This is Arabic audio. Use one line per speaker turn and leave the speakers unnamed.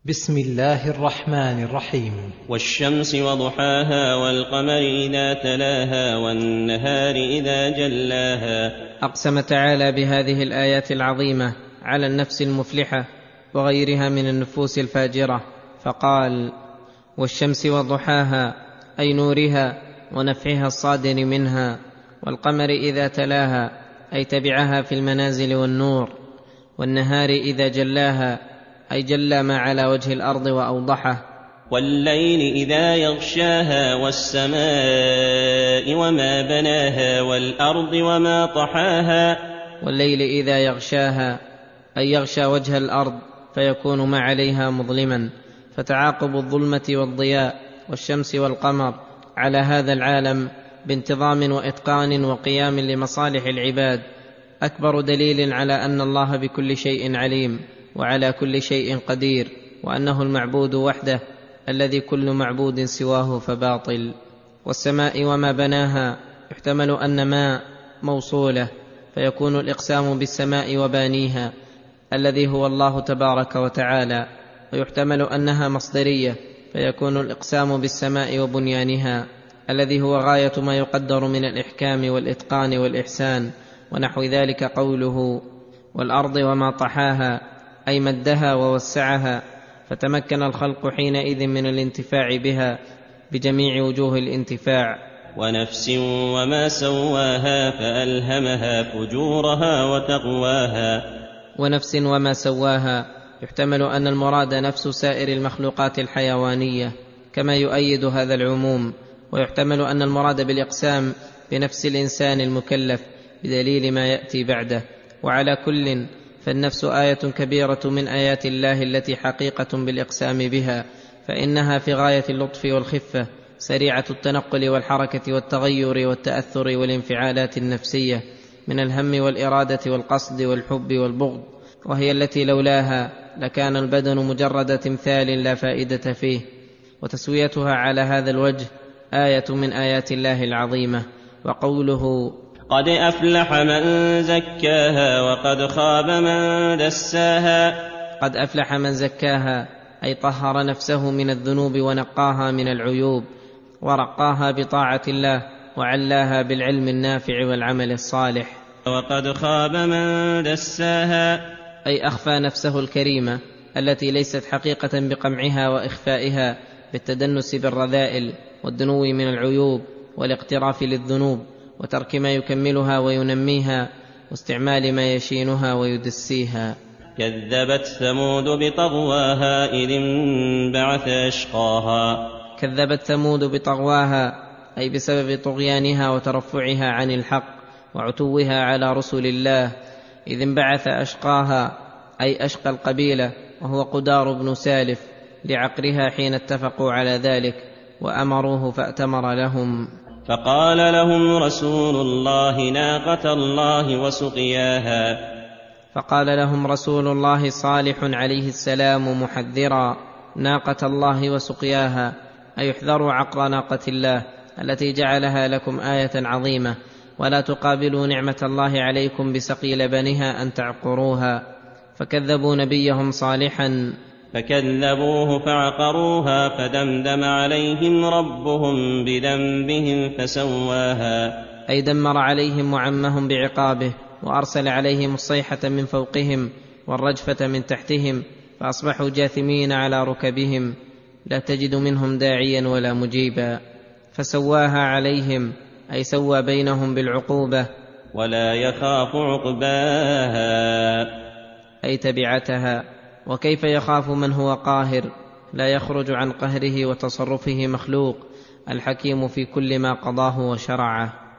بسم الله الرحمن الرحيم.
والشمس وضحاها والقمر إذا تلاها والنهار إذا جلاها.
أقسم تعالى بهذه الآيات العظيمة على النفس المفلحة وغيرها من النفوس الفاجرة، فقال: والشمس وضحاها، أي نورها ونفعها الصادر منها، والقمر إذا تلاها، أي تبعها في المنازل والنور، والنهار إذا جلاها، أي جلى ما على وجه الأرض وأوضحه،
والليل إذا يغشاها والسماء وما بناها والأرض وما طحاها.
والليل إذا يغشاها، أي يغشى وجه الأرض فيكون ما عليها مظلما، فتعاقب الظلمة والضياء والشمس والقمر على هذا العالم بانتظام وإتقان وقيام لمصالح العباد أكبر دليل على أن الله بكل شيء عليم وعلى كل شيء قدير، وأنه المعبود وحده الذي كل معبود سواه فباطل. والسماء وما بناها، يحتمل أن ما موصوله فيكون الإقسام بالسماء وبانيها الذي هو الله تبارك وتعالى، ويحتمل أنها مصدرية فيكون الإقسام بالسماء وبنيانها الذي هو غاية ما يقدر من الإحكام والإتقان والإحسان، ونحو ذلك قوله: والأرض وما طحاها، أي مدها ووسعها، فتمكن الخلق حينئذ من الانتفاع بها بجميع وجوه الانتفاع.
ونفس وما سواها فألهمها فجورها وتقواها.
ونفس وما سواها، يحتمل أن المراد نفس سائر المخلوقات الحيوانية كما يؤيد هذا العموم، ويحتمل أن المراد بالإقسام بنفس الإنسان المكلف بدليل ما يأتي بعده. وعلى كل فالنفس آية كبيرة من آيات الله التي حقيقة بالإقسام بها، فإنها في غاية اللطف والخفة، سريعة التنقل والحركة والتغير والتأثر والانفعالات النفسية من الهم والإرادة والقصد والحب والبغض، وهي التي لولاها لكان البدن مجرد تمثال لا فائدة فيه. وتسويتها على هذا الوجه آية من آيات الله العظيمة. وقوله:
قد أفلح من زكاها وقد خاب من دساها.
قد أفلح من زكاها، أي طهر نفسه من الذنوب ونقاها من العيوب، ورقاها بطاعة الله وعلاها بالعلم النافع والعمل الصالح.
وقد خاب من دساها،
أي أخفى نفسه الكريمة التي ليست حقيقة بقمعها وإخفائها بالتدنس بالرذائل والدنو من العيوب والاقتراف للذنوب وترك ما يكملها وينميها واستعمال ما يشينها ويدسيها.
كذبت ثمود بطغواها إذ انبعث أشقاها.
كذبت ثمود بطغواها، أي بسبب طغيانها وترفعها عن الحق وعتوها على رسل الله، إذ انبعث أشقاها، أي أشقى القبيلة، وهو قدار بن سالف، لعقرها حين اتفقوا على ذلك وأمروه فأتمر لهم.
فقال لهم رسول الله ناقة الله وسقياها.
فقال لهم رسول الله صالح عليه السلام محذرا ناقة الله وسقياها، أي احذروا عقر ناقة الله التي جعلها لكم آية عظيمة، ولا تقابلوا نعمة الله عليكم بسقي لبنها أن تعقروها. فكذبوا نبيهم صالحا
فكذبوه فعقروها فدمدم عليهم ربهم بذنبهم فسواها،
أي دمر عليهم وعمهم بعقابه، وأرسل عليهم الصيحة من فوقهم والرجفة من تحتهم، فأصبحوا جاثمين على ركبهم لا تجد منهم داعيا ولا مجيبا. فسواها عليهم، أي سوى بينهم بالعقوبة.
ولا يخاف عقباها،
أي تبعتها. وكيف يخاف من هو قاهر لا يخرج عن قهره وتصرفه مخلوق، الحكيم في كل ما قضاه وشرعه.